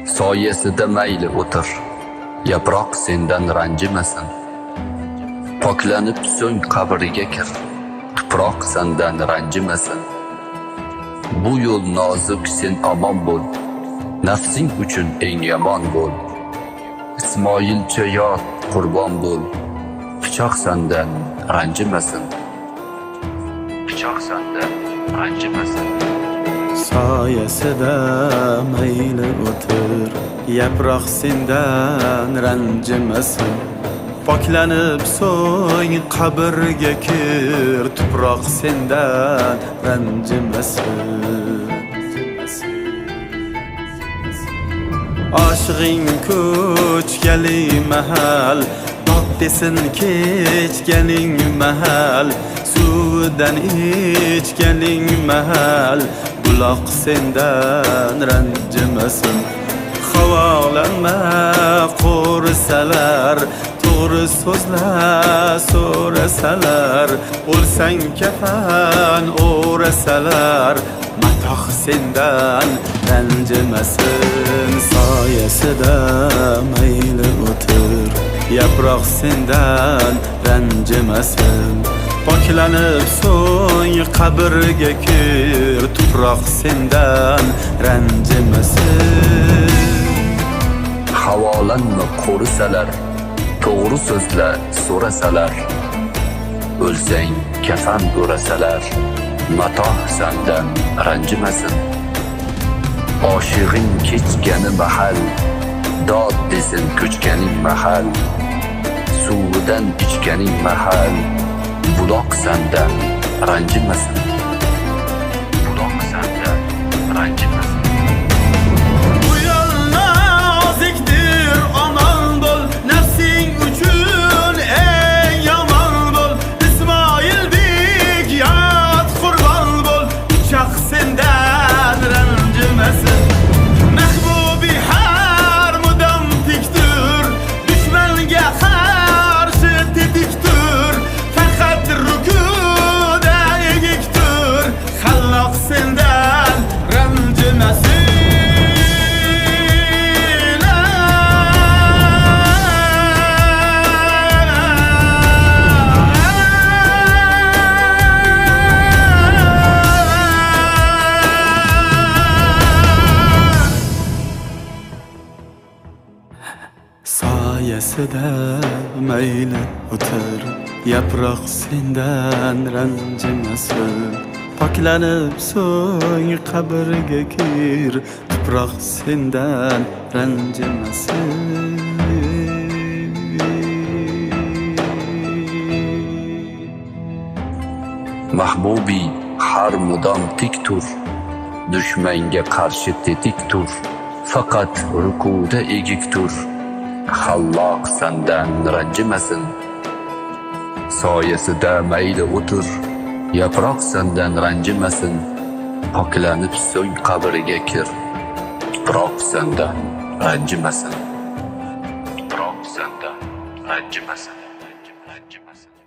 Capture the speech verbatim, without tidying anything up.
soyasida mayli o'tir, yaproq sendan ranjimasin. Poklanib so'ng qabriga kir, tuproq sendan ranjimasin. Bu yo'l nozik, sen omon bo'l, nafsing uchun eng yomon bo'l. Ismoilcha yot, qurbon bo'l, pichoq sendan ranjimasin. Pichoq sendan ranjimasin. Soyasida mayli o'tir, yaproq sendan ranjimasin. Poklanib so'ng qabrga kir, tuproq sendan ranjimasin. Oshig'ing ko'chgali mahal, dod desin kechganing mahal. Suvdan ichganing mahal, buloq sendan ranjimasin. Havolanma qo'rsalar, to'g'ri so'zlar so'rasalar. O'lsang kafan o'rasalar, matoh sendan ranjimasin. Soyasida mayli o'tir, yaproq sendan ranjimasin. Poklanib so'ng qabrga kir, tuproq sendan ranjimasin. Havolanma qo'risalar, to'g'ri so'zlar so'rasalar. O'lsang kafan o'rasalar, matoh sendan ranjimasin. Oshig'ing kechgani mahal, dod desin ko'chganing mahal. Suvidan ichganing mahal, buloq sendan ranjimasin. Buloq sendan ranjimasin. Bu yo'l nozikdir, omon bo'l, nafsing uchun eng yomon bo'l. Ismoilbek yot, qurbon bo'l, pichoq sendan ranjimasin. Mahbubi har mudom tiktur, dushmanga qarshi tetiktur. Faqat rukuda egiktur, Xalloq sendan ranjimasin. Soyasida mayli o'tir, yaproq sendan ranjimasin. Poklanib so'ng qabrga kir, tuproq sendan ranjimasin. Mahbubi har mudom tik tur, dushmanga qarshi tetik tur. Faqat rukuda egik tur, Xalloq sendan ranjimasin. Soyasida mayli o'tir, yaproq sendan ranjimasin. Poklanib so'ng qabriga kir, tuproq sendan ranjimasin. Tuproq sendan ranjimasin. Ranjimasin.